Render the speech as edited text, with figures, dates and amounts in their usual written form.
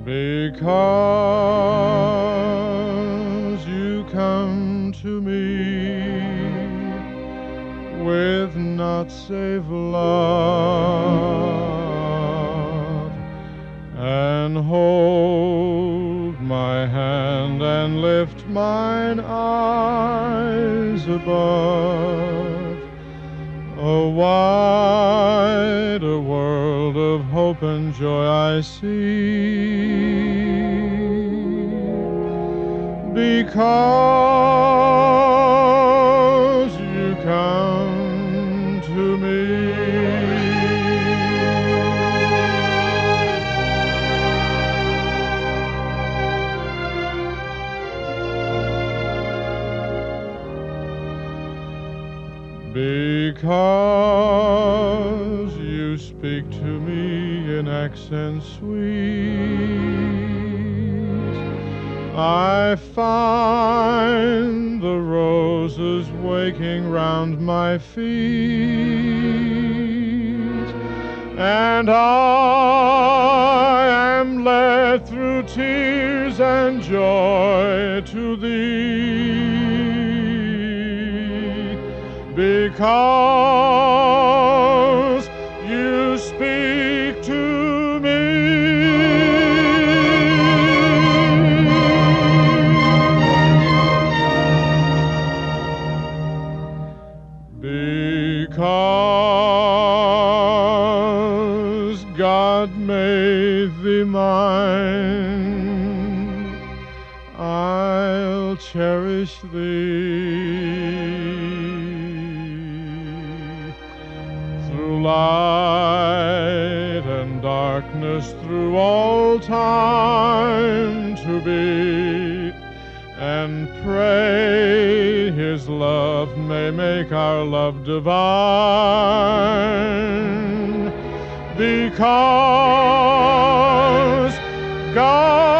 Because you come to me with naught save love, and hold my hand and lift mine eyes above a wider world of hope and joy I see. Because you come to me. Because you speak to me in accents sweet, I find the roses waking round my feet, and I am led through tears and joy to thee. Because you speak to me. Because God made thee mine, I'll cherish thee. Through light and darkness, through all time to be, and pray His love may make our love divine. Because God